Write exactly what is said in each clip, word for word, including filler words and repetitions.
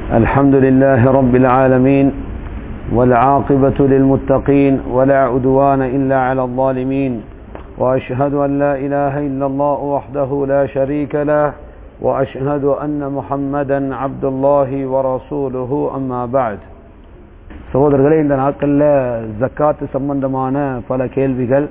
الحمد لله رب العالمين والعاقبة للمتقين ولا عدوان إلا على الظالمين وأشهد أن لا إله إلا الله وحده لا شريك له وأشهد أن محمدا عبد الله ورسوله أما بعد. சகோதரர்களே, இந்த நாட்களில் ஜக்காத்து சம்பந்தமான பல கேள்விகள்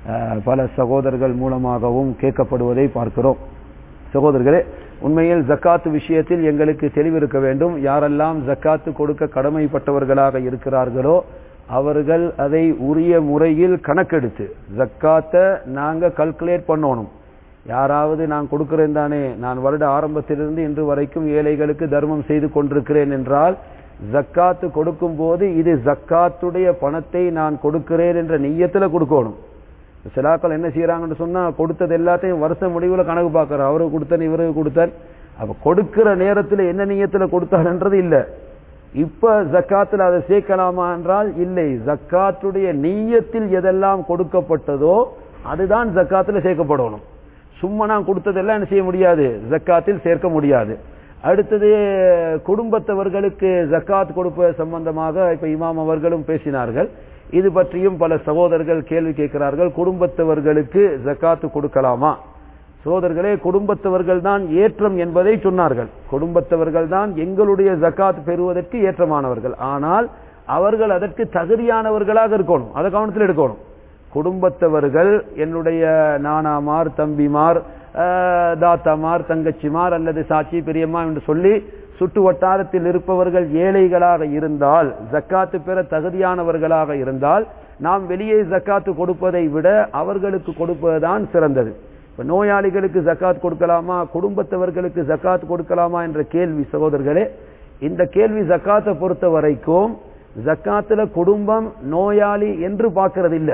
பல சகோதரர்கள் மூலமாகவும் கேட்கப்படுவதை பார்க்கிறோம். சகோதரர்களே, உண்மையில் ஜக்காத்து விஷயத்தில் எங்களுக்கு தெளிவிருக்க வேண்டும். யாரெல்லாம் ஜக்காத்து கொடுக்க கடமைப்பட்டவர்களாக இருக்கிறார்களோ அவர்கள் அதை உரிய முறையில் கணக்கெடுத்து ஜக்காத்தை நாங்கள் கல்குலேட் பண்ணணும். யாராவது நான் கொடுக்கிறேன் தானே, நான் வருட ஆரம்பத்திலிருந்து இன்று வரைக்கும் ஏழைகளுக்கு தர்மம் செய்து கொண்டிருக்கிறேன் என்றால் ஜக்காத்து கொடுக்கும் போது இது ஜக்காத்துடைய பணத்தை நான் கொடுக்கிறேன் என்ற நிய்யத்தில் கொடுக்கணும். சிலாக்கள் என்ன செய்யறாங்கன்னு சொன்னா, கொடுத்தது எல்லாத்தையும் வருஷ முடிவுல கணக்கு பார்க்கற, அவருக்கு கொடுத்தன் இவருக்கு கொடுத்தன். அப்ப கொடுக்கிற நேரத்தில் என்ன நியத்துல கொடுத்தாருன்றது இல்ல. இப்ப ஜக்காத்துல அதை சேர்க்கலாமா என்றால் இல்லை. ஜக்காத்துடைய நியத்தில் எதெல்லாம் கொடுக்கப்பட்டதோ அதுதான் ஜக்காத்துல சேர்க்கப்படணும். சும்மா நான் கொடுத்ததெல்லாம் என்ன செய்ய முடியாது, ஜக்காத்தில் சேர்க்க முடியாது. அடுத்தது குடும்பத்தவர்களுக்கு ஜக்காத் கொடுப்பது சம்பந்தமாக இப்ப இமாம் அவர்களும் பேசினார்கள். இது பற்றியும் பல சகோதரர்கள் கேள்வி கேட்கிறார்கள். குடும்பத்தவர்களுக்கு ஜக்காத்து கொடுக்கலாமா? சகோதரர்களே, குடும்பத்தவர்கள் தான் ஏற்றம் என்பதை சொன்னார்கள். குடும்பத்தவர்கள் தான் எங்களுடைய ஜக்காத் பெறுவதற்கு ஏற்றமானவர்கள். ஆனால் அவர்கள் அதற்கு தகுதியானவர்களாக இருக்கணும். அதை கவனத்தில் எடுக்கணும். குடும்பத்தவர்கள் என்னுடைய நானாமார், தம்பிமார், தாத்தாமார், தங்கச்சிமார் அல்லது சாட்சி பெரியம்மா என்று சொல்லி சுற்று வட்டாரத்தில் இருப்பவர்கள் ஏழைகளாக இருந்தால், ஜக்காத்து பெற தகுதியானவர்களாக இருந்தால் நாம் வெளியே ஜக்காத்து கொடுப்பதை விட அவர்களுக்கு கொடுப்பதுதான் சிறந்தது. இப்ப நோயாளிகளுக்கு ஜக்காத் கொடுக்கலாமா, குடும்பத்தவர்களுக்கு ஜக்காத் கொடுக்கலாமா என்ற கேள்வி சகோதரர்களே, இந்த கேள்வி ஜக்காத்தை பொறுத்த வரைக்கும் ஜக்காத்துல குடும்பம் நோயாளி என்று பார்க்கறது இல்லை.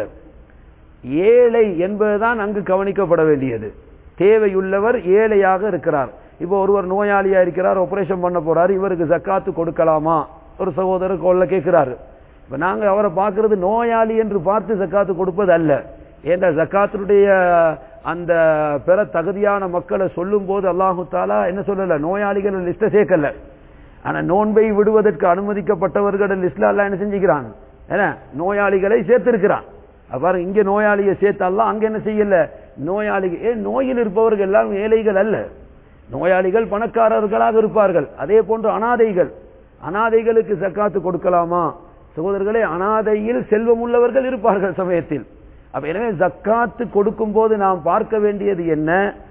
ஏழை என்பதுதான் அங்கு கவனிக்கப்பட வேண்டியது. தேவையுள்ளவர் ஏழையாக இருக்கிறார். இப்போ ஒருவர் நோயாளியா இருக்கிறார், ஆபரேஷன் பண்ண போறாரு, இவருக்கு ஜக்காத்து கொடுக்கலாமா ஒரு சகோதரர் கொள்ள கேட்கிறாரு. இப்ப நாங்க அவரை பார்க்கறது நோயாளி என்று பார்த்து ஜக்காத்து கொடுப்பது அல்ல. ஏன்னா ஜக்காத்துடைய அந்த பெற தகுதியான மக்களை சொல்லும் போது அல்லாஹு தாலா என்ன சொல்லல, நோயாளிகள் லிஸ்ட சேர்க்கல. ஆனா நோன்பை விடுவதற்கு அனுமதிக்கப்பட்டவர்கள் லிஸ்ட்ல எல்லாம் என்ன செஞ்சுக்கிறான், ஏன்னா நோயாளிகளை சேர்த்திருக்கிறான். பாருங்க, இங்க நோயாளியை சேர்த்தாலாம், அங்க என்ன செய்யல, நோயாளிகள் ஏன் நோயில் இருப்பவர்கள் எல்லாம் ஏழைகள் அல்ல. நோயாளிகள் பணக்காரர்களாக இருப்பார்கள். அதே போன்று அனாதைகள், அனாதைகளுக்கு ஜக்காத்து கொடுக்கலாமா? சகோதரர்களே, அனாதையில் செல்வம் உள்ளவர்கள் இருப்பார்கள் சமயத்தில். அப்ப எனவே ஜக்காத்து கொடுக்கும் போது நாம் பார்க்க வேண்டியது என்ன,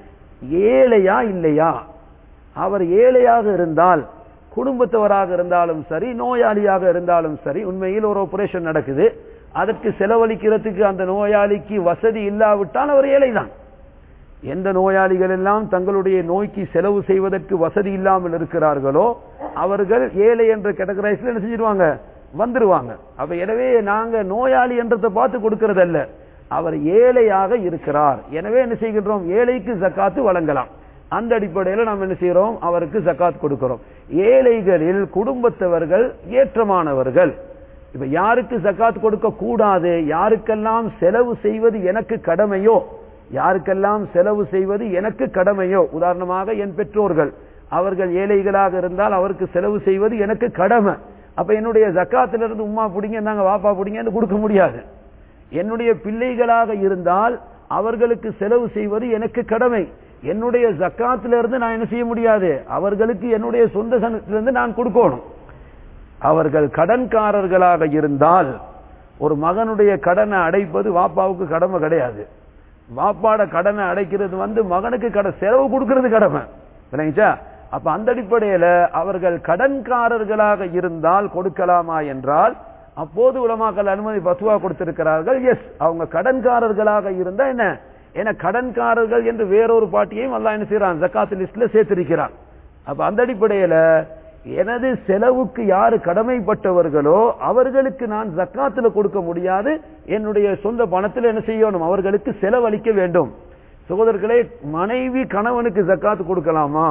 ஏழையா இல்லையா. அவர் ஏழையாக இருந்தால், குடும்பத்தவராக இருந்தாலும் சரி, நோயாளியாக இருந்தாலும் சரி, உண்மையில் ஒரு ஆபரேஷன் நடக்குது, அதற்கு செலவழிக்கிறதுக்கு அந்த நோயாளிக்கு வசதி இல்லாவிட்டால் அவர் ஏழைதான். எந்த நோயாளிகள் எல்லாம் தங்களுடைய நோய்க்கு செலவு செய்வதற்கு வசதி இல்லாமல் இருக்கிறார்களோ அவர்கள் ஏழை என்ற கேட்டகரைஸ்ல என்ன செஞ்சிருவாங்க, வந்துருவாங்க. அப்ப எனவே நாங்க நோயாளி என்றதை பார்த்து கொடுக்கிறது அல்ல, அவர் ஏழையாக இருக்கிறார், எனவே என்ன செய்கின்றோம், ஏழைக்கு ஜக்காத்து வழங்கலாம். அந்த அடிப்படையில் நாம் என்ன செய்யறோம், அவருக்கு ஜக்காத் கொடுக்கிறோம். ஏழைகளில் குடும்பத்தவர்கள் ஏற்றமானவர்கள். இப்ப யாருக்கு ஜக்காத் கொடுக்க கூடாது, யாருக்கெல்லாம் செலவு செய்வது எனக்கு கடமையோ, யாருக்கெல்லாம் செலவு செய்வது எனக்கு கடமையோ, உதாரணமாக என் பெற்றோர்கள், அவர்கள் ஏழைகளாக இருந்தால் அவருக்கு செலவு செய்வது எனக்கு கடமை. அப்ப என்னுடைய ஜக்காத்திலிருந்து உம்மா பிடிங்க, நாங்க வாப்பா பிடிங்க கொடுக்க முடியாது. என்னுடைய பிள்ளைகளாக இருந்தால் அவர்களுக்கு செலவு செய்வது எனக்கு கடமை. என்னுடைய ஜக்காத்திலிருந்து நான் என்ன செய்ய முடியாது, அவர்களுக்கு என்னுடைய சொந்த சனத்திலிருந்து நான் கொடுக்கணும். அவர்கள் கடன்காரர்களாக இருந்தால் ஒரு மகனுடைய கடனை அடைப்பது வாப்பாவுக்கு கடமை கிடையாது. வாப்பாட கடனை அடைக்கிறது வந்து மகனுக்கு கட செலவு கொடுக்கிறது கடமை. அப்ப அந்த அடிப்படையில அவர்கள் கடன்காரர்களாக இருந்தால் கொடுக்கலாமா என்றால் அப்போது உலமாக்கள் அனுமதி பத்துவா கொடுத்திருக்கிறார்கள். எஸ், அவங்க கடன்காரர்களாக இருந்தா என்ன, ஏன்னா கடன்காரர்கள் என்று வேறொரு பாட்டியையும் அல்லாஹ் என்ன செய்யறான், ஜக்காத் லிஸ்ட்ல சேர்த்திருக்கிறான். அப்ப அந்த அடிப்படையில எனது செலவுக்கு யாரு கடமைப்பட்டவர்களோ அவர்களுக்கு நான் ஜக்காத்துல கொடுக்க முடியாது, என்னுடைய சொந்த பணத்தில் என்ன செய்யணும், அவர்களுக்கு செலவழிக்க வேண்டும். சகோதரர்களே, மனைவி கணவனுக்கு ஜக்காத்து கொடுக்கலாமா?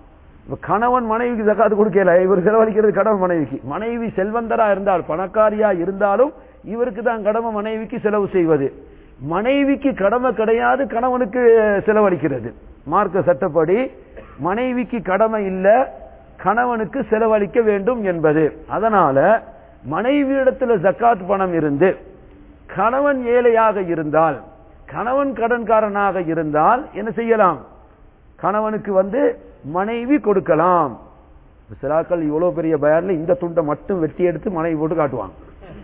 கணவன் மனைவிக்கு ஜக்காத்து கொடுக்கல, இவர் செலவழிக்கிறது கடமை மனைவிக்கு. மனைவி செல்வந்தரா இருந்தால், பணக்காரியா இருந்தாலும் இவருக்கு தான் கடமை மனைவிக்கு செலவு செய்வது. மனைவிக்கு கடமை கிடையாது கணவனுக்கு செலவழிக்கிறது. மார்க்க சட்டப்படி மனைவிக்கு கடமை இல்ல, கணவனுக்கு செலவழிக்க வேண்டும் என்பது. அதனால மனைவியிடத்தில் ஜக்காத் பணம் இருந்து கணவன் ஏழையாக இருந்தால், கணவன் கடன்காரனாக இருந்தால் என்ன செய்யலாம்? கணவனுக்கு வந்து மனைவி கொடுக்கலாம். சிலாக்கள் இவ்வளவு பெரிய பயான்ல இந்த துண்டை மட்டும் வெட்டி எடுத்து மனைவி போட்டு காட்டுவாங்க.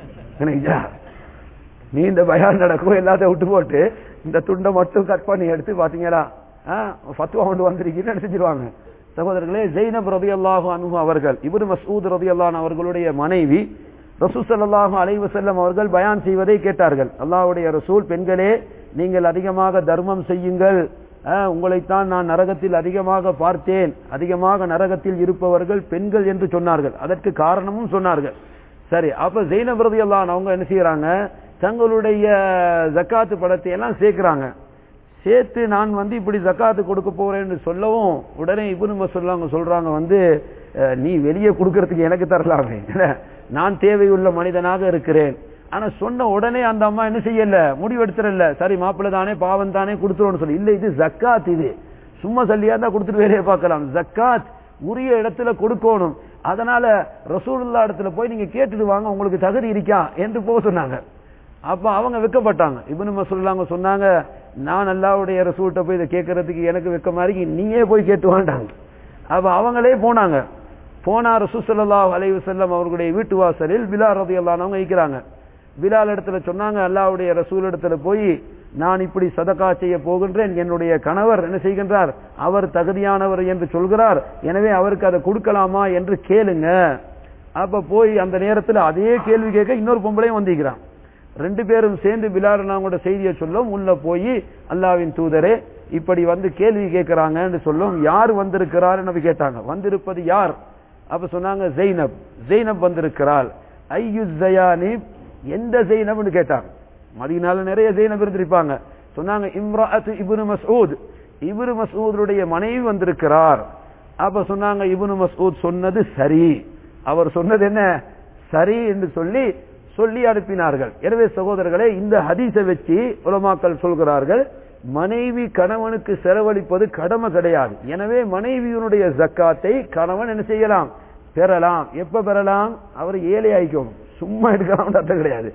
நீ இந்த பயான் நடக்கும் எல்லாத்தையும் விட்டு போட்டு இந்த துண்டை மட்டும் கட் பண்ணி எடுத்து பாத்தீங்களா ஃபத்வா கொண்டு வந்திருக்கீங்கன்னு செஞ்சிருவாங்க. சகோதரர்களே, ஜெய்னப் ரலியல்லாஹு அன்ஹு அவர்கள், இப்னு மஸ்ஊத் ரலியல்லாஹு அன்ஹு அவர்களுடைய மனைவி ரசூல் ஸல்லல்லாஹு அலைஹி வஸல்லம் அவர்கள் பயான் செய்வதை கேட்டார்கள். அல்லாஹ்வுடைய ரசூல், பெண்களே நீங்கள் அதிகமாக தர்மம் செய்யுங்கள், உங்களைத்தான் நான் நரகத்தில் அதிகமாக பார்த்தேன், அதிகமாக நரகத்தில் இருப்பவர்கள் பெண்கள் என்று சொன்னார்கள். அதற்கு காரணமும் சொன்னார்கள். சரி, அப்ப ஜெய்னப் ரலியல்லாஹு அன்ஹு அவங்க என்ன செய்யறாங்க? தங்களுடைய ஜக்காத்து பணத்தை எல்லாம் சேர்க்கிறாங்க. சேர்த்து நான் வந்து இப்படி ஜக்காத்து கொடுக்க போறேன்னு சொல்லவும் உடனே இப்னு மஸ்ஊத் சொல்றாங்க வந்து, நீ வெளியே கொடுக்கறதுக்கு எனக்கு தரலாமே, நான் தேவையுள்ள மனிதனாக இருக்கிறேன். ஆனா சொன்ன உடனே அந்த அம்மா என்ன செய்யல, முடிவெடுத்துறல. சரி மாப்பிள்ள தானே, பாவம் தானே, கொடுத்துருவோம்னு சொல்லி. இல்ல, இது ஜக்காத், இது சும்மா சல்லியா தான் கொடுத்துட்டு வேலையை பார்க்கலாம். ஜக்காத் உரிய இடத்துல கொடுக்கணும். அதனால ரசூலுல்லாஹ் இடத்துல போய் நீங்க கேட்டுட்டு வாங்க, உங்களுக்கு தகுதி இருக்கா என்று போக சொன்னாங்க. அப்ப அவங்க வெக்கப்பட்டாங்க. இப்னு மஸ்ஊத் சொன்னாங்க, நான் அல்லாஹ்வுடைய ரசூல்கிட்ட போய் இதை கேட்கறதுக்கு எனக்கு வெக்க மாதிரி, நீயே போய் கேட்டு வாண்டாங்க. அப்ப அவங்களே போனாங்க. போனா ரசூல் ஸல்லல்லாஹு அலைஹி வஸல்லம் அவர்களுடைய வீட்டு வாசலில் பிலால் ரலியல்லாஹு அன்ஹு இருக்கிறாங்க. பிலால் இடத்துல சொன்னாங்க, அல்லாஹ்வுடைய ரசூல் இடத்துல போய் நான் இப்படி சதகா செய்ய போகின்றேன், என்னுடைய கணவர் என்ன செய்கின்றார், அவர் தகுதியானவர் என்று சொல்கிறார், எனவே அவருக்கு அதை கொடுக்கலாமா என்று கேளுங்க. அப்ப போய் அந்த நேரத்தில் அதே கேள்வி கேட்க இன்னொரு பொம்பளையும் வந்திருக்கிறான். ரெண்டு பேரும் சேர்ந்து பிலால் நாங்களோட செய்தியை சொல்லும், உள்ள போய் அல்லாஹ்வின் தூதரே இப்படி வந்து கேள்வி கேட்கிறாங்க சொல்லும், யார் வந்திருக்கிறார் என்று கேட்டாங்க. வந்திருப்பது யார்? அப்ப சொன்னாங்க, ஜெய்னப், ஜெய்னப் வந்திருக்கிறாள். ஐயு ஜயானிப், எந்த ஜெய்னப்னு கேட்டாங்க. மதீனால நிறைய ஜெய்னப் இருந்திருப்பாங்க. சொன்னாங்க, இம்ராஅத்து இப்னு மஸ்ஊத், இப்னு மஸ்ஊதுடைய மனைவி வந்திருக்கிறார். அப்ப சொன்னாங்க, இப்னு மஸ்ஊத் சொன்னது சரி, அவர் சொன்னது என்ன சரி என்று சொல்லி சொல்லி அனுப்பினார்கள். எனவே சகோதரர்களே, இந்த ஹதீஸை வச்சு உலமாக்கள் சொல்கிறார்கள், மனைவி கணவனுக்கு செலவழிப்பது கடமை கிடையாது. எனவே மனைவியினுடைய ஜக்காத்தை கணவன் என்ன செய்யலாம், பெறலாம். எப்ப பெறலாம்? அவர் ஏழை ஆயிக்கணும், சும்மா எடுக்கலாம் அர்த்தம் கிடையாது.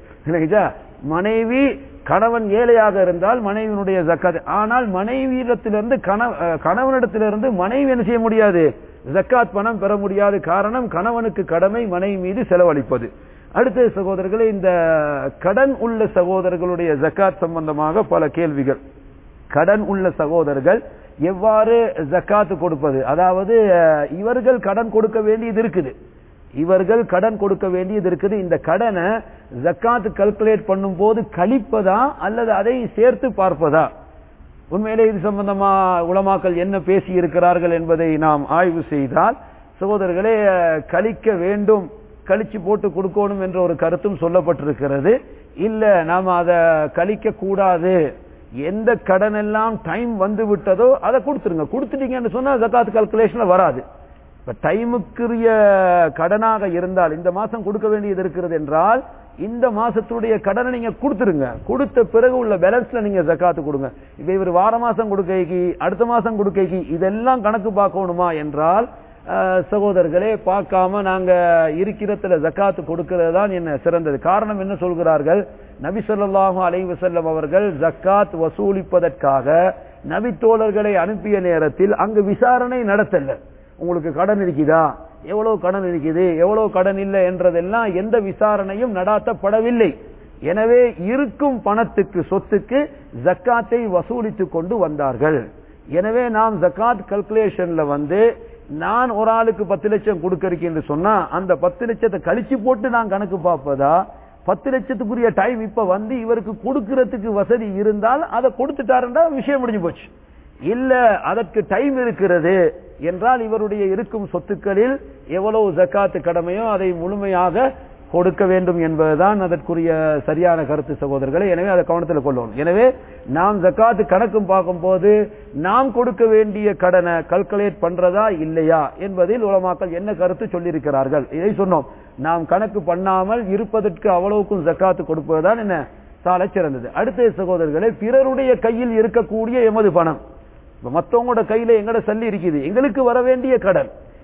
மனைவி கணவன் ஏழையாக இருந்தால் மனைவியினுடைய ஜக்காத். ஆனால் மனைவியிடத்திலிருந்து கணவனிடத்திலிருந்து மனைவி என்ன செய்ய முடியாது, ஜக்காத் பணம் பெற முடியாது. காரணம், கணவனுக்கு கடமை மனைவி மீது செலவழிப்பது. அடுத்த சகோதரர்களே, இந்த கடன் உள்ள சகோதரர்களுடைய ஜக்காத் சம்பந்தமாக பல கேள்விகள். கடன் உள்ள சகோதரர்கள் எவ்வாறு ஜக்காத்து கொடுப்பது? அதாவது இவர்கள் கடன் கொடுக்க வேண்டியது இருக்குது, இவர்கள் கடன் கொடுக்க வேண்டியது இருக்குது. இந்த கடனை ஜக்காத்து கால்குலேட் பண்ணும் போது கழிப்பதா அல்லது அதை சேர்த்து பார்ப்பதா? உண்மையிலே இது சம்பந்தமா உலமாக்கள் என்ன பேசி இருக்கிறார்கள் என்பதை நாம் ஆய்வு செய்தால், சகோதரர்களே, கழிக்க வேண்டும், கழிச்சு போட்டு கொடுக்கணும் என்ற ஒரு கருத்தும் சொல்லப்பட்டிருக்கிறது. இல்ல, நாம அதை கழிக்க கூடாது, எந்த கடன் எல்லாம் டைம் வந்து விட்டதோ அதை கொடுத்துருங்க. கொடுத்துட்டீங்கன்னு சொன்னா ஜக்காத் கால்குலேஷன்ல வராது. இப்ப டைமுக்குரிய கடனாக இருந்தால், இந்த மாசம் கொடுக்க வேண்டியது இருக்கிறது என்றால் இந்த மாசத்துடைய கடனை நீங்க கொடுத்துருங்க. கொடுத்த பிறகு உள்ள பேலன்ஸ்ல நீங்க ஜக்காத்து கொடுங்க. இப்ப இவர் வார மாசம் கொடுக்கைக்கு, அடுத்த மாசம் கொடுக்கைக்கு, இதெல்லாம் கணக்கு பார்க்கணுமா என்றால் சகோதரர்களே, பார்க்காம நாங்க இருக்கிறதுல ஜக்காத்து கொடுக்கிறது தான் என்ன சிறந்தது. காரணம் என்ன சொல்கிறார்கள்? நபி ஸல்லல்லாஹு அலைஹி வஸல்லம் அவர்கள் ஜக்காத் வசூலிப்பதற்காக நபி தோழர்களை அனுப்பிய நேரத்தில் அங்கு விசாரணை நடத்தல. உங்களுக்கு கடன் இருக்குதா, எவ்வளவு கடன் இருக்குது, எவ்வளவு கடன் இல்லை என்றதெல்லாம் எந்த விசாரணையும் நடாத்தப்படவில்லை. எனவே இருக்கும் பணத்துக்கு, சொத்துக்கு ஜக்காத்தை வசூலித்து கொண்டு வந்தார்கள். எனவே நாம் ஜக்காத் கால்குலேஷன்ல வந்து நான் ஒரு ஆளுக்கு பத்து லட்சம் கொடுக்க இருக்கேன் சொன்னா அந்த பத்து லட்சத்தை கழிச்சு போட்டு நான் கணக்கு பார்ப்பதா, பத்து லட்சத்துக்குரிய டைம் இப்ப வந்து இவருக்கு கொடுக்கறதுக்கு வசதி இருந்தால் அதை கொடுத்துட்டாருன்னா விஷயம் முடிஞ்சு போச்சு. இல்ல அதற்கு டைம் இருக்கிறது என்றால் இவருடைய இருக்கும் சொத்துக்களில் எவ்வளவு ஜக்காத்து கடமையோ அதை முழுமையாக கொடுக்க வேண்டும் என்பதுதான் அதற்குரிய சரியான கருத்து சகோதரர்களை. எனவே அதை கவனத்தில் கொள்ளணும். எனவே நாம் ஜக்காத்து கணக்கும் பார்க்கும் போது நாம் கொடுக்க வேண்டிய கடனை கால்குலேட் பண்றதா இல்லையா என்பதில் உலமாக்கள் என்ன கருத்து சொல்லியிருக்கிறார்கள் இதை சொன்னோம். நாம் கணக்கு பண்ணாமல் இருப்பதற்கு அவ்வளவுக்கும் ஜக்காத்து கொடுப்பதுதான் என்ன சாலை சிறந்தது. அடுத்த சகோதரர்களை, பிறருடைய கையில் இருக்கக்கூடிய எமது பணம், மற்றவங்களோட கையில எங்கட சல்லி இருக்குது, எங்களுக்கு வர வேண்டிய கடன்,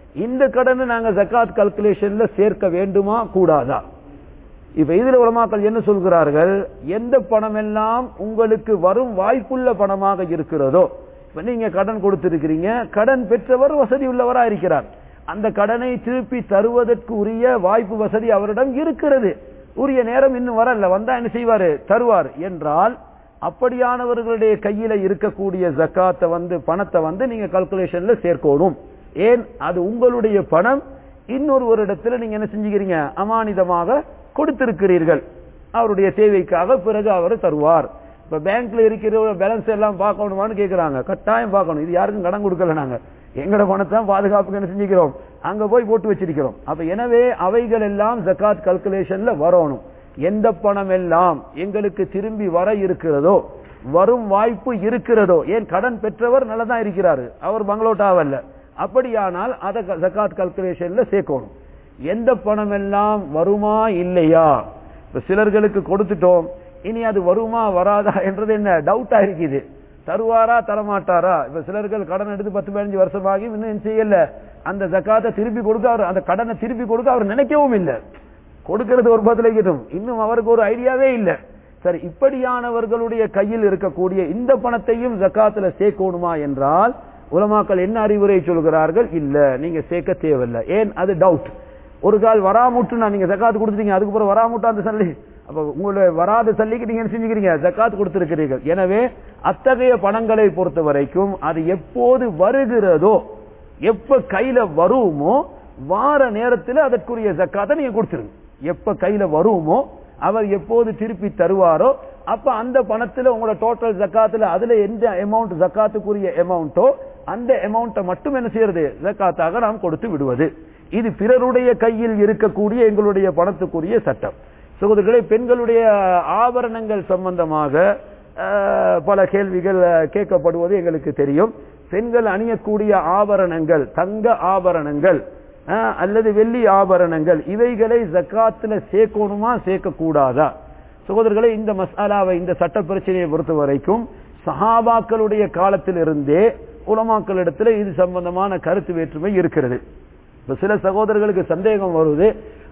இந்த கடனை நாங்க ஜகாத் கால்குலேஷன்ல சேர்க்க வேண்டுமா கூடாதா? இப்ப இதுல உலமாக்கள் என்ன சொல்கிறார்கள், எந்த பணம் எல்லாம் உங்களுக்கு வரும் வாய்ப்புள்ள பணமாக இருக்கிறதோ, இப்ப நீங்க கடன் கொடுத்திருக்கிறீங்க, கடன் பெற்றவர் வசதி உள்ளவரா இருக்கிறார், அந்த கடனை திருப்பி தருவதற்கு உரிய வாய்ப்பு வசதி அவரிடம் இருக்கிறது, உரிய நேரம் இன்னும் வரல, வந்தா என்ன செய்வாரு, தருவார் என்றால் அப்படியானவர்களுடைய கையில இருக்கக்கூடிய ஜகாத்தை வந்து பணத்தை வந்து நீங்க கால்குலேஷன்ல சேர்க்கணும். ஏன், அது உங்களுடைய பணம், இன்னொரு ஒரு இடத்துல நீங்க என்ன செஞ்சுக்கிறீங்க, அமானிதமாக கொடுத்திருக்கிறீர்கள், அவருடைய தேவைக்காக, பிறகு அவர் தருவார். இப்ப பேங்க்ல இருக்கிற பேலன்ஸ் எல்லாம் பார்க்கணுமான்னு கேட்கிறாங்க, கட்டாயம் பார்க்கணும். இது யாருக்கும் கடன் கொடுக்கல, நாங்க எங்கட பணத்தை பாதுகாப்புக்கு என்ன செஞ்சுக்கிறோம், அங்க போய் போட்டு வச்சிருக்கிறோம். அப்ப எனவே அவைகள் எல்லாம் ஜகாத் கால்குலேஷன்ல வரணும். எந்த பணம் எல்லாம் எங்களுக்கு திரும்பி வர இருக்கிறதோ, வரும் வாய்ப்பு இருக்கிறதோ, ஏன் கடன் பெற்றவர் நல்லதான் இருக்கிறாரு, அவர் பங்களோட்டாவல்ல, அப்படியானால் அதை ஜகாத் கால்குலேஷன்ல சேர்க்கணும். எந்த பணம் எல்லாம் வருமா இல்லையா, இப்ப சிலர்களுக்கு கொடுத்துட்டோம், இனி அது வருமா வராதா என்றது என்ன டவுட்டா இருக்குது, தருவாரா தரமாட்டாரா. இப்ப சிலர்கள் கடன் எடுத்து பத்து பதினஞ்சு வருஷமாகி இன்னும் செய்யல, அந்த ஜகாத்தை திருப்பி கொடுக்க அவர், அந்த கடனை திருப்பி கொடுக்க அவர் நினைக்கவும் இல்லை, கொடுக்கிறது ஒரு பதிலை கிட்டும், இன்னும் அவருக்கு ஒரு ஐடியாவே இல்லை. சரி, இப்படியானவர்களுடைய கையில் இருக்கக்கூடிய இந்த பணத்தையும் ஜகாத்துல சேர்க்கணுமா என்றால் உலமாக்கள் என்ன அறிவுரை சொல்கிறார்கள், இல்ல நீங்க சேர்க்க தேவையில்லை. ஏன், அது டவுட். ஒரு கால் வராமுட்டுனா நீங்க ஜகாத் கொடுத்துட்டீங்க, அதுக்கப்புறம் வராமுட்டா அந்த சல்லி, அப்ப உங்களுடைய வராத சல்லிக்கு நீங்க என்ன செஞ்சுக்கிறீங்க, ஜகாத் கொடுத்திருக்கிறீர்கள். எனவே அத்தகைய பணங்களை பொறுத்த வரைக்கும் அது எப்போது வருகிறதோ, எப்ப கையில வருமோ வார நேரத்தில் அதற்குரிய ஜகாத்தை நீங்க கொடுத்துருங்க. எப்ப கையில வருமோ, அவர் எப்போது திருப்பி தருவாரோ, அப்ப அந்த பணத்துல உங்களோட டோட்டல் ஜகாத்துல அதுல எந்த அமௌண்ட் ஜகாத்துக்குரிய அமௌண்டோ அந்த அமௌண்ட்டை மட்டும் என்ன செய்யறது, ஜகாத்தாக நாம் கொடுத்து விடுவது. இது பிறருடைய கையில் இருக்கக்கூடிய எங்களுடைய பணத்துக்குரிய சட்டம். சகோதரர்களே, பெண்களுடைய ஆபரணங்கள் சம்பந்தமாக பல கேள்விகள் கேட்கப்படுவது எங்களுக்கு தெரியும். பெண்கள் அணியக்கூடிய ஆபரணங்கள், தங்க ஆபரணங்கள் அல்லது வெள்ளி ஆபரணங்கள், இவைகளை ஜகாத்துல சேர்க்கணுமா சேர்க்க கூடாதா? சகோதரர்களே, இந்த மசாலாவை, இந்த சட்ட பிரச்சனையை பொறுத்த வரைக்கும் சஹாபாக்களுடைய காலத்தில் இருந்தே உலமாக்களிடத்தில் இது சம்பந்தமான கருத்து வேற்றுமை இருக்கிறது. இப்ப சில சகோதரர்களுக்கு சந்தேகம் வருவது,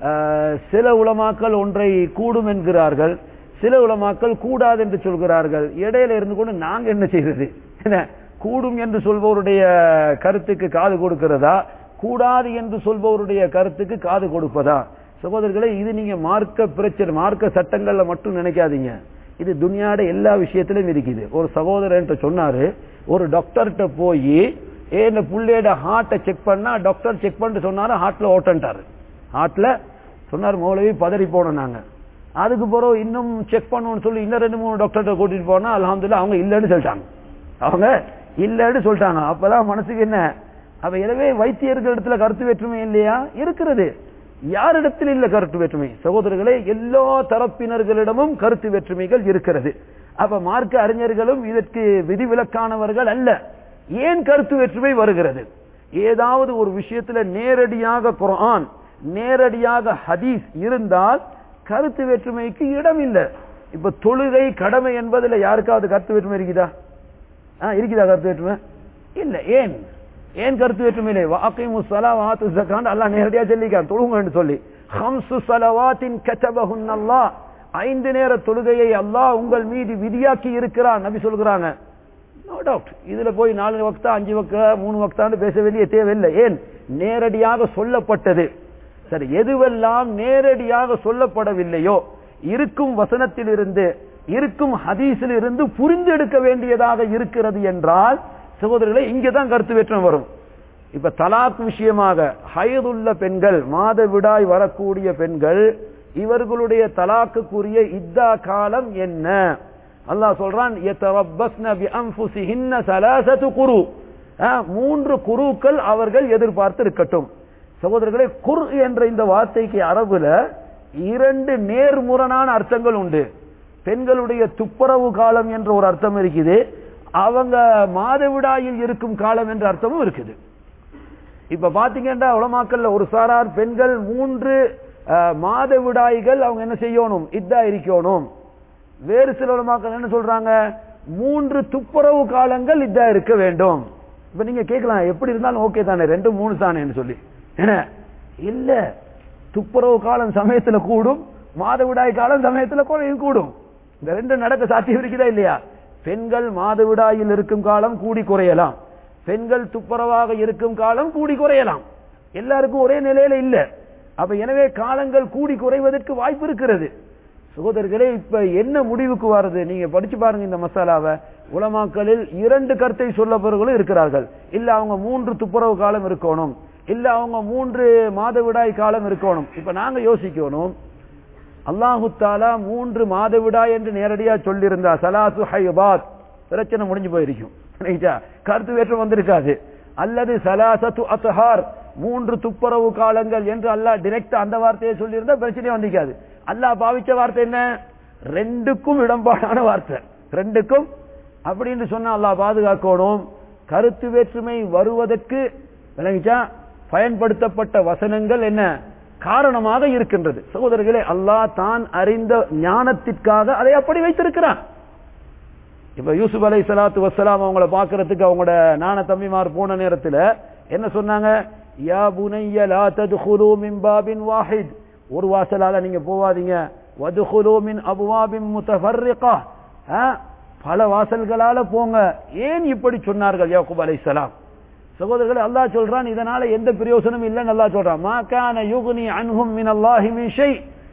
சில உலமாக்கள் ஒன்றை கூடும் என்கிறார்கள், சில உலமாக்கள் கூடாது என்று சொல்கிறார்கள். இடையில இருந்து கொண்டு நாங்க என்ன செய்யறது, என்ன கூடும் என்று சொல்பவருடைய கருத்துக்கு காது கொடுக்கிறதா, கூடாது என்று சொல்பவருடைய கருத்துக்கு காது கொடுப்பதா? சகோதரர்களே, இது நீங்க மார்க்க பிரச்சனை, மார்க்க சட்டங்கள்ல மட்டும் நினைக்காதீங்க, இது துனியாட எல்லா விஷயத்திலும் இருக்குது. ஒரு சகோதரன் சொன்னாரு, ஒரு டாக்டர்கிட்ட போய் ஏன் புள்ளையோட ஹார்ட்டை செக் பண்ணா, டாக்டர் செக் பண்ணிட்டு சொன்னாரு ஹார்ட்ல ஓட்டன்ட்டாரு, ஹார்ட்ல சொன்னாரு, மௌலவி பதறி போனோம் நாங்க. அதுக்கு பிறகு இன்னும் செக் பண்ணணும்னு சொல்லி இன்னும் ரெண்டு மூணு டாக்டர்கிட்ட கூட்டிட்டு போனா அல்ஹம்துலில்லாஹ் அவங்க இல்லைன்னு சொல்லிட்டாங்க, அவங்க இல்லைன்னு சொல்லிட்டாங்க. அப்பதான் மனசுக்கு என்ன, அப்ப எனவே வைத்தியர்கள் இடத்துல கருத்து வேற்றுமை இல்லையா? இருக்கிறது. யாரிடத்தில் இல்ல கருத்து வேற்றுமை? சகோதரர்களே, எல்லா தரப்பினர்களிடமும் கருத்து வேற்றுமைகள் இருக்கிறது. அப்ப மார்க்க அறிஞர்களும் இதற்கு விதிவிலக்கானவர்கள் அல்ல. ஏன் கருத்து வேற்றுமை வருகிறது? ஏதாவது ஒரு விஷயத்துல நேரடியாக குர்ஆன், நேரடியாக ஹதீஸ் இருந்தால் கருத்து வேற்றுமைக்கு இடம் இல்லை. இப்ப தொழுகை கடமை என்பதுல யாருக்காவது கருத்து வேற்றுமை இருக்குதா? இருக்குதா கருத்து வேற்றுமை? இல்ல. ஏன் ஏன் கருத்து வேற்றுமை இல்லை? வாக்கிமு ஸலவாத்து ஸகாத் அல்லாஹ் நேரடியா சொல்லிக்கான், தொழுங்கன்னு சொல்லி. ஹம்சு ஸலவாத்தின் கதபஹுன் அல்லாஹ், ஐந்து நேர தொழுகையை அல்லாஹ் உங்கள் மீது விதியாக்கி இருக்கிறான் நபி சொல்கிறாங்க. No doubt. இதுல போய் நாலு வக்தா அஞ்சு வக்தா மூணு வக்தான்னு பேச வேண்டிய தேவையில்லை. ஏன்? நேரடியாக சொல்லப்பட்டது. சரி, எதுவெல்லாம் நேரடியாக சொல்லப்படவில்லையோ, இருக்கும் வசனத்தில் இருந்து, இருக்கும் ஹதீஸில் இருந்து புரிந்தெடுக்க வேண்டியதாக இருக்கிறது என்றால் சகோதரர்களே, இங்கதான் கருத்து வேற்றுமை வரும். இப்ப தலாக் விஷயமாக ஹயதுள்ள பெண்கள், மாதவிடாய் வரக்கூடிய பெண்கள், இவர்களுடைய தலாக்குக்குரிய இத்தா காலம் என்ன? அல்லாஹ் சொல்றான், யதரப்பஸ்ன பிஅன்ஃபுஸிஹின்ன ஸலாஸது குரு, மூன்று குருக்கள் அவர்கள் எதிர்பார்த்து இருக்கட்டும். சகோதரர்களே, குர் என்ற இந்த வார்த்தைக்கு அரபுல இரண்டு நேர்முரணான அர்த்தங்கள் உண்டு. பெண்களுடைய துப்புரவு காலம் என்ற ஒரு அர்த்தம் இருக்குது, அவங்க மாதவிடாயில் இருக்கும் காலம் என்ற அர்த்தமும் இருக்குது. இப்ப பாத்தீங்கன்னா உலமாக்கல்ல ஒரு சாரார் பெண்கள் மூன்று மாதவிடாய்கள் அவங்க என்ன செய்யணும், இத்தா இருக்கணும். வேறு சில உலமாக்கள் என்ன சொல்றாங்க, மூன்று துப்புரவு காலங்கள் இத்தா இருக்க வேண்டும். இப்ப நீங்க கேட்கலாம், எப்படி இருந்தாலும் ஓகே தானே, ரெண்டு மூணு தானே சொல்லி. என்ன இல்ல, துப்புரவு காலம் சமயத்துல கூடும், மாதவிடாய் காலம் சமயத்துல குறையும் கூடும். இந்த ரெண்டு நடக்க சாத்தியம் இருக்குதா இல்லையா? பெண்கள் மாதவிடாயில் இருக்கும் காலம் கூடி குறையலாம், பெண்கள் துப்புரவாக இருக்கும் காலம் கூடி குறையலாம். எல்லாருக்கும் ஒரே நிலையில இல்ல. அப்ப எனவே காலங்கள் கூடி குறைவதற்கு வாய்ப்பு இருக்கிறது. சகோதரர்களே, இப்ப என்ன முடிவுக்கு வருது? நீங்க படிச்சு பாருங்க இந்த மசாலாவை. உலமாக்களில் இரண்டு கருத்தை சொல்லப்பவர்களும் இருக்கிறார்கள். இல்ல அவங்க மூன்று துப்புரவு காலம் இருக்கணும், இல்ல அவங்க மூன்று மாதவிடாய் காலம் இருக்கணும். இப்ப நாங்க யோசிக்கணும், அல்லாஹு தாலா மூன்று மாதவிடாய் என்று நேரடியா சொல்லியிருந்தா சலாத்து ஹைபாத் பிரச்சனை முடிஞ்சு போயிருக்கும், கருத்து வேற்றம் வந்திருக்காது. அல்லது சலாசத்து அத்ஹார் மூன்று துப்புரவு காலங்கள் என்று அல்லாஹ் டைரக்டா அந்த வார்த்தையை சொல்லியிருந்தா பிரச்சனையே வந்திருக்காது. அல்லாஹ் பாவிச்ச வார்த்தை என்ன? ரெண்டுக்கும் இடம்பாடான வார்த்தை, ரெண்டுக்கும் அப்படின்னு சொன்னா அல்லாஹ் பாதுகாக்கணும். கருத்து வேற்றுமை வருவதற்கு விளங்கிச்சா பயன்படுத்தப்பட்ட வசனங்கள் என்ன காரணமாக இருக்கின்றது. சகோதரர்களே, அல்லாஹ் தான் அறிந்த ஞானத்திற்காக அதை அப்படி வைத்திருக்கிறான். இப்ப யூசுப் அலைஹிஸ்ஸலாத்து வஸ்ஸலாம் அவங்கள பாக்குறதுக்கு அவங்களோட நான தம்பிமார் போன நேரத்துல என்ன சொன்னாங்க? யா புனைய லா தத்குலு மின் பாபின் வாஹித், ஒரு வாசலால நீங்க போவாதீங்க. வத்குலு மின் அப்வாபின் முத்தஃபர்ரிகா, பல வாசல்களால போங்க. ஏன் இப்படி சொன்னார்கள் யாக்கூப் அலைஹிஸ்ஸலாம்? சகோதரர்களே, அல்லாஹ் சொல்றான் இதனால எந்த பிரயோசனம் இல்லைன்னு அல்லாஹ் சொல்றான். மா கான யுக்னி அன்ஹும் மின் அல்லாஹி மின் ஷை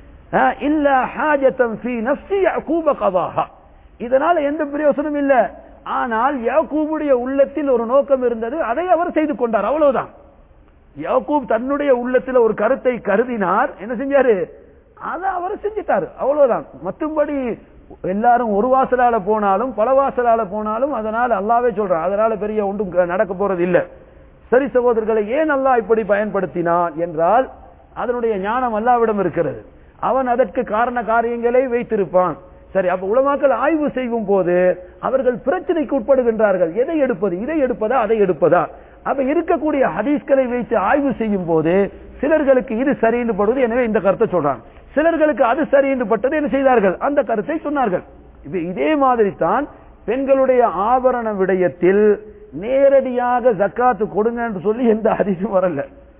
இல்லா ஹாஜதன் ஃபீ நஃப்ஸி யாக்கூப கதாஹா. இதனால எந்த பிரயோசனம் இல்ல, ஆனால் யாக்கூபுடைய உள்ளத்தில் ஒரு நோக்கம் இருந்தது, அதை அவர் செய்து கொண்டார், அவ்வளவுதான். யாக்கூப் தன்னுடைய உள்ளத்தில் ஒரு கருத்தை கருதினார், என்ன செஞ்சாரு? அதை அவர் செஞ்சிட்டாரு, அவ்வளவுதான். மற்றபடி எல்லாரும் ஒரு வாசலால போனாலும் பல வாசலால போனாலும் அதனால அல்லாவே சொல்றான், அதனால பெரிய ஒன்றும் நடக்க போறது இல்ல. சரி சகோதரர்களை, ஏன் அல்லாஹ் இப்படி பயன்படுத்தினான் என்றால் அதனுடைய ஞானம் அல்லாவிடம் இருக்கிறது. அவன் அதற்கு காரண காரியங்களை வைத்திருப்பான். சரி, அப்ப உலமாக்கள் ஆய்வு செய்யும் போது அவர்கள் பிரச்சனைக்கு உட்படுகின்றார்கள். எதை எடுப்பது, இதை எடுப்பதா அதை எடுப்பதா? அப்ப இருக்கக்கூடிய ஹதீஸ்களை வைத்து ஆய்வு செய்யும் போது சிலர்களுக்கு இது சரின்னு படுவது, எனவே இந்த கருத்தை சொல்றாங்க. சிலர்களுக்கு அது சரி என்று பட்டது, என்ன செய்தார்கள்? அந்த கருத்தை சொன்னார்கள். இப்ப இதே மாதிரி தான் பெண்களுடைய ஆபரண விடயத்தில் நேரடியாக ஜக்காத்து கொடுங்க என்று சொல்லி எந்த ஹதீஸும் வரல.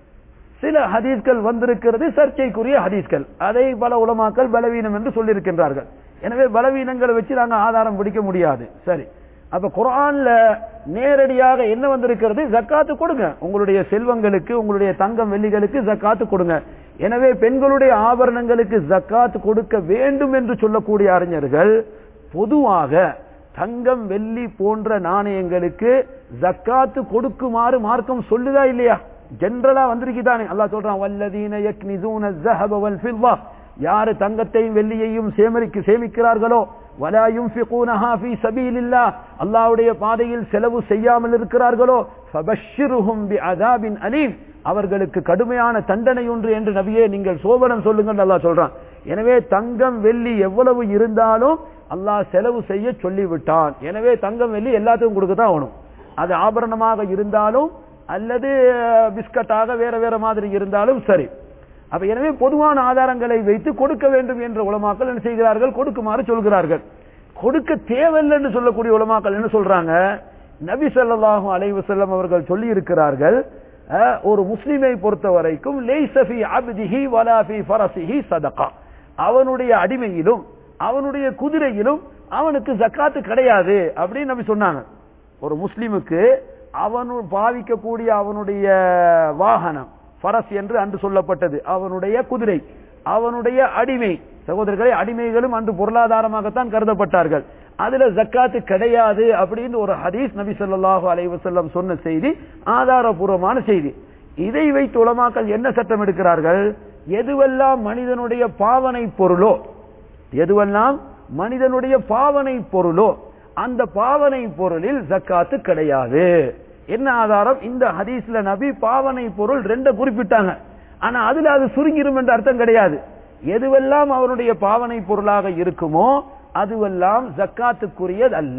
சில ஹதீஸ்கள் வந்திருக்கிறது, சர்ச்சைக்குரிய ஹதீஸ்கள். அதை பல உலமாக்கள் பலவீனம் என்று சொல்லியிருக்கின்றார்கள். எனவே பலவீனங்களை வச்சு நாங்க ஆதாரம் பிடிக்க முடியாது. சரி, அப்ப குர்ஆன்ல நேரடியாக என்ன வந்திருக்கிறது? ஜக்காத்து கொடுங்க, உங்களுடைய செல்வங்களுக்கு, உங்களுடைய தங்கம் வெள்ளிகளுக்கு ஜக்காத்து கொடுங்க. எனவே பெண்களுடைய ஆபரணங்களுக்கு ஜக்காத்து கொடுக்க வேண்டும் என்று சொல்லக்கூடிய அறிஞர்கள் பொதுவாக தங்கம் வெள்ளி போன்ற நாணயங்களுக்கு ஜக்காத்து கொடுக்குமாறு மார்க்கம் சொல்லுதா இல்லையா? ஜெனரலா வந்திருக்குதானே. அல்லாஹ் சொல்றான், வல்லதீன யக்னிஸூன الذهب والفضة, யாரு தங்கத்தையும் வெள்ளியையும் சேமிக்க சேமிக்கிறார்களோ, வலா யுன்ஃபிகூனஹா ஃபீ சபீலில்லாஹ், அல்லாஹ்வுடைய பாதையில் செலவு செய்யாமல் இருக்கிறார்களோ, ஃபபஷ்ஷிர்ஹும் பிஅதாபின் அலீம், அவர்களுக்கு கடுமையான தண்டனை ஒன்று என்று நபியே நீங்கள் சோபனம் சொல்லுங்கள் அல்லாஹ் சொல்றான். எனவே தங்கம் வெள்ளி எவ்வளவு இருந்தாலும் அல்லாஹ் செலவு செய்ய சொல்லிவிட்டான். எனவே தங்கம் வெள்ளி எல்லாத்துக்கும் கொடுக்கத்தான் ஆகணும். அது ஆபரணமாக இருந்தாலும் அல்லது பிஸ்கட்டாக வேற வேற மாதிரி இருந்தாலும் சரி. அப்ப எனவே பொதுவான ஆதாரங்களை வைத்து கொடுக்க வேண்டும் என்ற உலமாக்கள் என்ன செய்கிறார்கள்? கொடுக்குமாறு சொல்கிறார்கள். கொடுக்க தேவையில்லை என்று சொல்லக்கூடிய உலமாக்கள் என்ன சொல்றாங்க? நபி ஸல்லல்லாஹு அலைஹி வஸல்லம் அவர்கள் சொல்லி இருக்கிறார்கள், ஒரு முஸ்லிமை பொறுத்த வரைக்கும் லைஸ ஃபீ அப்திஹி வலா ஃபீ ஃபரஸிஹி ஸதகா, அவனுடைய அடிமையிலும் அவனுடைய குதிரையிலும் அவனுக்கு ஜக்காத்து கிடையாது அப்படின்னு நபி சொன்னாங்க. ஒரு முஸ்லிமுக்கு அவனு பாவிக்கக்கூடிய அவனுடைய வாகனம் ஃபரஸ் என்று அன்று சொல்லப்பட்டது, அவனுடைய குதிரை, அவனுடைய அடிமை. சகோதரர்களே, அடிமைகளும் அன்று பொருளாதாரமாகத்தான் கருதப்பட்டார்கள். அதுல ஜக்காத்து கிடையாது அப்படின்னு ஒரு ஹதீஸ் நபி ஸல்லல்லாஹு அலைஹி வஸல்லம் சொன்ன செய்தி ஆதாரபூர்வமான செய்தி. இதை வைத்து உலமாக்கள் என்ன சட்டம் எடுக்கிறார்கள்? எதுவெல்லாம் மனிதனுடைய பாவனை பொருளோ, எதுவெல்லாம் மனிதனுடைய பாவனை பொருளோ அந்த பாவனை பொருளில் ஜக்காத்து கிடையாது. என்ன ஆதாரம்? இந்த ஹதீஸ்ல நபி பாவனை பொருள் ரெண்ட குறிப்பிட்டாங்க. ஆனா அதுல அது சுருங்கிரும் என்ற அர்த்தம் கிடையாது. எதுவெல்லாம் அவருடைய பாவனை பொருளாக இருக்குமோ அதுவெல்லாம் ஜக்காத்துக்குரியது அல்ல.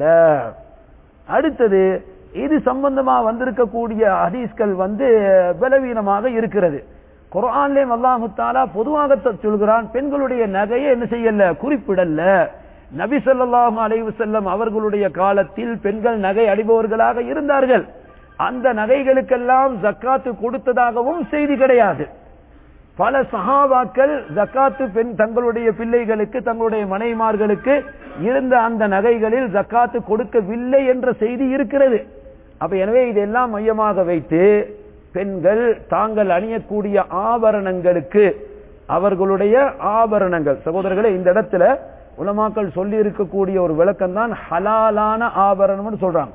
அடுத்தது, இது சம்பந்தமா வந்திருக்கக்கூடிய ஹதீஸ்கள் வந்து பலவீனமாக இருக்கிறது. குர்ஆன்லயே அல்லாஹ் தஆலா பொதுவாக சொல்கிறான், பெண்களுடைய நகையை என்ன செய்யல, குறிப்பிடல. நபி ஸல்லல்லாஹு அலைஹி வஸல்லம் அவர்களுடைய காலத்தில் பெண்கள் நகை அணிபவர்களாக இருந்தார்கள். அந்த நகைகளுக்கெல்லாம் ஜக்காத்து கொடுத்ததாகவும் செய்தி கிடையாது. பல சஹாபாக்கள் ஜக்காத்து பெண் தங்களுடைய பிள்ளைகளுக்கு தங்களுடைய மனைவிமார்களுக்கு இருந்த அந்த நகைகளில் ஜக்காத்து கொடுக்கவில்லை என்ற செய்தி இருக்கிறது. அப்ப எனவே இதெல்லாம் மையமாக வைத்து பெண்கள் தாங்கள் அணியக்கூடிய ஆபரணங்களுக்கு அவர்களுடைய ஆபரணங்கள், சகோதரர்களே இந்த இடத்துல உலமாக்கள் சொல்லி இருக்கக்கூடிய ஒரு விளக்கம் தான் ஹலாலான ஆபரணம்னு சொல்றாங்க.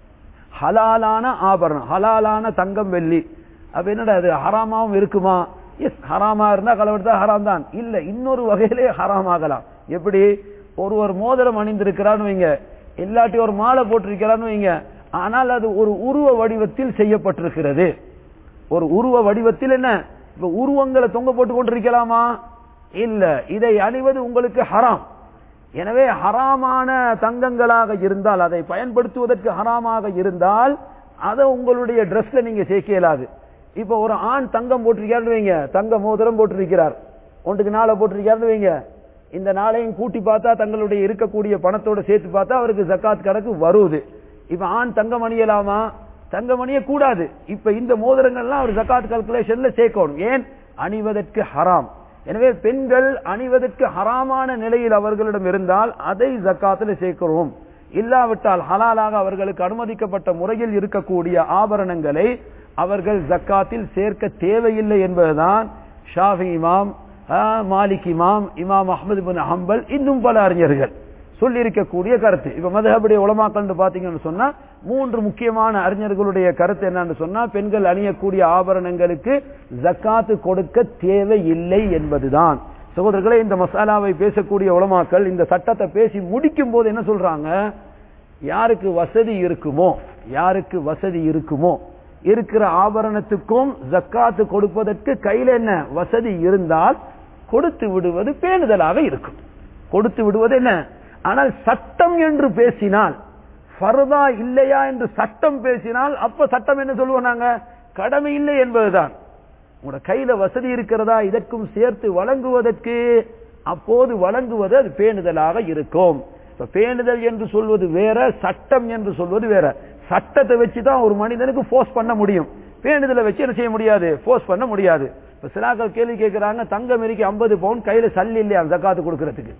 ஹலாலான ஆபரணம், ஹலாலான தங்கம் வெள்ளி. அப்ப என்னடா அது ஹராமாவும் இருக்குமா? எஸ், ஹராமா இருந்தா களவெடுத்தா ஹராம் தான். இல்ல, இன்னொரு வகையிலே ஹராம் ஆகலாம். எப்படி? ஒருவர் மோதிரம் அணிந்திருக்கிறான்னு வைங்க, இல்லாட்டி ஒரு மாலை போட்டிருக்கிறான்னு வைங்க, ஆனால் அது ஒரு உருவ வடிவத்தில் செய்யப்பட்டிருக்கிறது. ஒரு உருவ வடிவத்தில் என்ன இப்ப உருவங்களை தொங்க போட்டு கொண்டிருக்கலாமா? இல்ல, இதை அணிவது உங்களுக்கு ஹராம். எனவே ஹராமான தங்கங்களாக இருந்தால், அதை பயன்படுத்துவதற்கு ஹராமாக இருந்தால் அதை உங்களுடைய டிரெஸ்ல நீங்க சேர்க்க இயலாது. இப்ப ஒரு ஆண் தங்கம் போட்டிருக்காருன்னு வைங்க, தங்க மோதிரம் போட்டிருக்கிறார், ஒன்றுக்கு நாளை போட்டிருக்காருன்னு வைங்க, இந்த நாளையும் கூட்டி பார்த்தா தங்களுடைய இருக்கக்கூடிய பணத்தோட சேர்த்து பார்த்தா அவருக்கு ஜக்காத் கணக்கு வருது. இப்ப ஆண் தங்கம் அணியலாமா? தங்கம் அணிய கூடாது. இப்ப இந்த மோதிரங்கள்லாம் அவர் ஜக்காத் கால்குலேஷன்ல சேர்க்கணும். ஏன்? அணிவதற்கு ஹராம். எனவே பெண்கள் அணிவதற்கு ஹராமான நிலையில் அவர்களிடம் இருந்தால் அதை ஜக்காத்தில் சேர்க்கிறோம். இல்லாவிட்டால் ஹலாலாக அவர்களுக்கு அனுமதிக்கப்பட்ட முறையில் இருக்கக்கூடிய ஆபரணங்களை அவர்கள் ஜக்காத்தில் சேர்க்க தேவையில்லை என்பதுதான் ஷாஃபி இமாம், மாலிக் இமாம், இமாம் அஹ்மது பின் ஹம்பல், இன்னும் பல அறிஞர்கள் சொல்லி இருக்கக்கூடிய கருத்து. இப்ப மதுஹபுடைய உலமாக்கள் பாத்தீங்கன்னு சொன்னா மூன்று முக்கியமான அறிஞர்களுடைய கருத்து என்னன்னு சொன்னா, பெண்கள் அணியக்கூடிய ஆபரணங்களுக்கு ஜக்காத்து கொடுக்க தேவையில்லை என்பதுதான். சகோதரர்களே, இந்த மசாலாவை பேசக்கூடிய உலமாக்கள் இந்த சட்டத்தை பேசி முடிக்கும் போது என்ன சொல்றாங்க? யாருக்கு வசதி இருக்குமோ, யாருக்கு வசதி இருக்குமோ இருக்கிற ஆபரணத்துக்கும் ஜக்காத்து கொடுப்பதற்கு கையில என்ன வசதி இருந்தால் கொடுத்து விடுவது பேணுதலாக இருக்கும். கொடுத்து விடுவது என்ன? ஆனால் சட்டம் என்று பேசினால், ஃபர்தா இல்லையா என்று சட்டம் பேசினால் அப்ப சட்டம் என்ன சொல்லுவோம் நாங்க? கடமை இல்லை என்பதுதான். உங்களோட கையில வசதி இருக்கிறதா இதற்கும் சேர்த்து வழங்குவதற்கு, அப்போது வழங்குவது அது பேணுதலாக இருக்கும். பேணுதல் என்று சொல்வது வேற, சட்டம் என்று சொல்வது வேற. சட்டத்தை வச்சுதான் ஒரு மனிதனுக்கு போர்ஸ் பண்ண முடியும், பேணுதலை வச்சு என்ன செய்ய முடியாது, போர்ஸ் பண்ண முடியாது. இப்ப சிலாக்கள் கேள்வி கேட்கிறாங்க, தங்கம் இருக்கு ஐம்பது பவுன், கையில சல்லி இல்லையா ஜக்காத்து கொடுக்கறதுக்கு?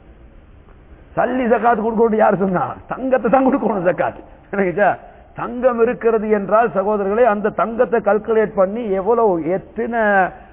சல்லி ஜக்காத்து கொடுக்கணும் யாரு சொன்னா? தங்கத்தை தான் கொடுக்கணும் ஜக்காத்து. தங்கம் இருக்கிறது என்றால் சகோதரர்களே, அந்த தங்கத்தை கால்குலேட் பண்ணி எவ்வளவு எத்தனை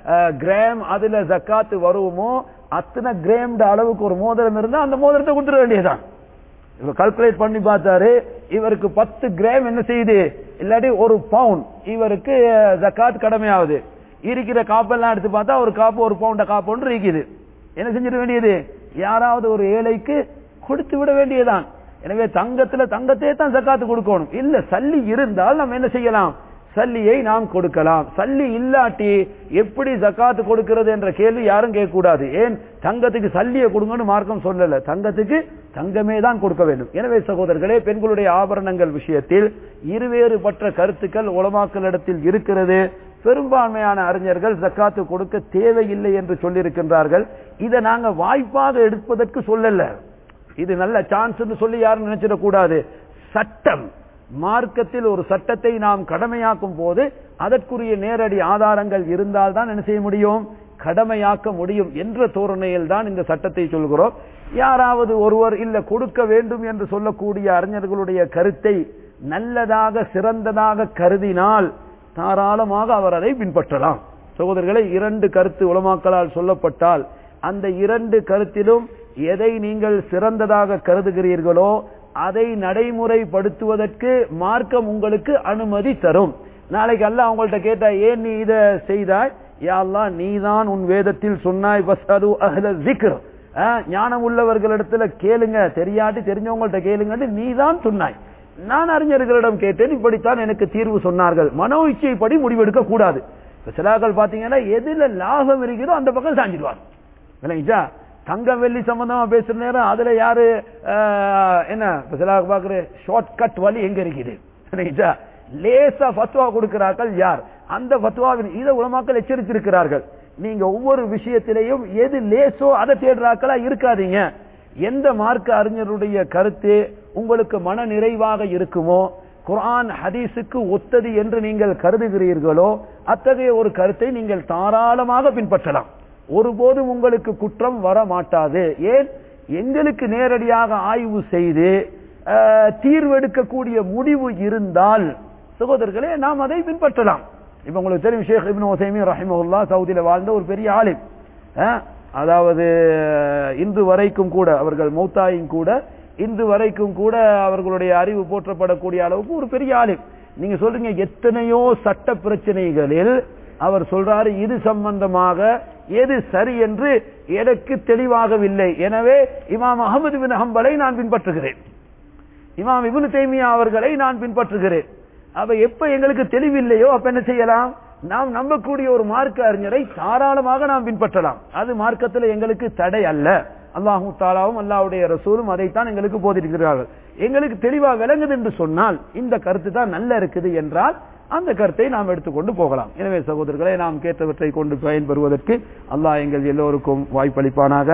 கிராம் அதுல ஜக்காத்து வருமோ அத்தனை கிராம் அளவுக்கு ஒரு மோதிரம் இருந்தா அந்த மோதிரத்தை கொடுத்துட வேண்டியதுதான். இவர் கால்குலேட் பண்ணி பார்த்தாரு, இவருக்கு பத்து கிராம் என்ன செய்யுது, இல்லாட்டி ஒரு பவுன் இவருக்கு ஜக்காத் கடமையாவது. இருக்கிற காப்பெல்லாம் எடுத்து பார்த்தா ஒரு காப்பு ஒரு பவுண்ட காப்பு ஒன்று இருக்குது. என்ன செஞ்சிட வேண்டியது? யாராவது ஒரு ஏழைக்கு கொடுத்து விட வேண்டியதான். எனவே தங்கத்துல தங்கத்தையே தான் ஜக்காத்து கொடுக்கணும். இல்ல, சல்லி இருந்தால் நம்ம என்ன செய்யலாம்? சல்லியை நாம் கொடுக்கலாம். சல்லி இல்லாட்டி எப்படி ஜக்காத்து கொடுக்கிறது என்ற கேள்வி யாரும் கேட்க கூடாது. ஏன்? தங்கத்துக்கு சல்லியை கொடுங்கன்னு மார்க்கம் சொல்லல, தங்கத்துக்கு தங்கமே தான் கொடுக்க வேண்டும். எனவே சகோதரர்களே, பெண்களுடைய ஆபரணங்கள் விஷயத்தில் இருவேறுபட்ட கருத்துக்கள் உலமாக்களிடத்தில் இருக்கிறது. பெரும்பான்மையான அறிஞர்கள் ஜக்காத்து கொடுக்க தேவையில்லை என்று சொல்லியிருக்கின்றார்கள். இதை நாங்க வாய்ப்பாக எடுப்பதற்கு சொல்லல, இது நல்ல சான்ஸ் சொல்லி யாரும் நினைச்சிடக்கூடாது. சட்டம், மார்க்கத்தில் ஒரு சட்டத்தை நாம் கடமையாக்கும் போது அதற்குரிய நேரடி ஆதாரங்கள் இருந்தால் தான் என்ன செய்ய முடியும், கடமையாக்க முடியும் என்ற தோரணையில் தான் இந்த சட்டத்தை சொல்கிறோம். யாராவது ஒருவர் இல்ல கொடுக்க வேண்டும் என்று சொல்லக்கூடிய அறிஞர்களுடைய கருத்தை நல்லதாக சிறந்ததாக கருதினால் தாராளமாக அவர் அதை பின்பற்றலாம். சகோதரர்களை, இரண்டு கருத்து உலமாக்களால் சொல்லப்பட்டால் அந்த இரண்டு கருத்திலும் எதை நீங்கள் சிறந்ததாக கருதுகிறீர்களோ அதை நடைமுறைப்படுத்துவதற்கு மார்க்கம் உங்களுக்கு அனுமதி தரும். நாளைக்கு அல்லாஹ் உங்கள்கிட்ட கேட்டா, ஏன் நீ இதை செய்தாய்? யா அல்லாஹ், நீதான் உன் வேதத்தில் சொன்னாய், வஸ்அலு அஹ்ல ஸிக்ர், ஞானம் உள்ளவர்களிடத்துல கேளுங்க, தெரியாட்டி தெரிஞ்சவங்கள்ட்ட கேளுங்க, நீதான் சொன்னாய். நான் அறிஞர்களிடம் கேட்டேன், இப்படித்தான் எனக்கு தீர்வு சொன்னார்கள். மனோ இச்சைப்படி முடிவெடுக்க கூடாது. சிலாக்கள் பாத்தீங்கன்னா எதுல லாபம் இருக்கிறதோ அந்த பக்கம் சாஞ்சிடுவார். இல்லைங்களா? தங்கம் வெள்ளி சம்பந்தமா பேசுற நேரம் அதுல யாரு என்ன சிலாக பாக்குற ஷார்ட் கட் வழி எங்க இருக்குது? லேசா ஃபத்வா கொடுக்கிறார்கள் யார்? அந்த ஃபத்வாவின் இதை உலமாக்கள் எச்சரித்திருக்கிறார்கள். நீங்க ஒவ்வொரு விஷயத்திலையும் எது லேசோ அதை தேடுறாக்களா இருக்காதீங்க. எந்த மார்க்க அறிஞருடைய கருத்து உங்களுக்கு மன நிறைவாக இருக்குமோ, குர்ஆன் ஹதீஸுக்கு ஒத்தது என்று நீங்கள் கருதுகிறீர்களோ அத்தகைய ஒரு கருத்தை நீங்கள் தாராளமாக பின்பற்றலாம். ஒருபோதும் உங்களுக்கு குற்றம் வர மாட்டாது. ஏன்? எங்களுக்கு நேரடியாக ஆய்வு செய்து தீர்வெடுக்கக்கூடிய முடிவு இருந்தால் சகோதரர்களே நாம் அதை பின்பற்றலாம். இப்ப உங்களுக்கு தெரியும், ஷேக் இப்னு உஸைமீன் ரஹிமஹுல்லாஹ் சவுதியில வாழ்ந்த ஒரு பெரிய ஆலிம். அதாவது இன்று வரைக்கும் கூட அவர்கள் மௌத்தாயும் கூட இன்று வரைக்கும் கூட அவர்களுடைய அறிவு போற்றப்படக்கூடிய அளவுக்கு ஒரு பெரிய ஆலிம். நீங்க சொல்றீங்க எத்தனையோ சட்ட பிரச்சனைகளில் அவர் சொல்றாரு இது சம்பந்தமாக எது சரி என்று எனக்கு தெளிவாகவில்லை, எனவே இமாம் அஹ்மது பின் ஹம்பலை நான் பின்பற்றுகிறேன், இமாம் இப்னு தைமியா அவர்களை நான் பின்பற்றுகிறேன். அப்ப எப்ப எங்களுக்கு தெளிவில்லையோ அப்ப என்ன செய்யலாம்? நாம் நம்பக்கூடிய ஒரு மார்க்க அறிஞரை தாராளமாக நாம் பின்பற்றலாம். அது மார்க்கத்தில் எங்களுக்கு தடை அல்ல. அல்லாஹு தஆலாவும் அல்லாஹ்வுடைய ரசூலும் அதைத்தான் எங்களுக்கு போதிக்கிறார்கள். எங்களுக்கு தெளிவா விளங்குது என்று சொன்னால் இந்த கருத்து தான் நல்ல இருக்குது என்றால் அந்த கருத்தை நாம் எடுத்துக்கொண்டு போகலாம். எனவே சகோதரர்களை நாம் கேட்டவற்றை கொண்டு பயன்பெறுவதற்கு அல்லாஹ் எங்கள் எல்லோருக்கும் வாய்ப்பளிப்பானாக.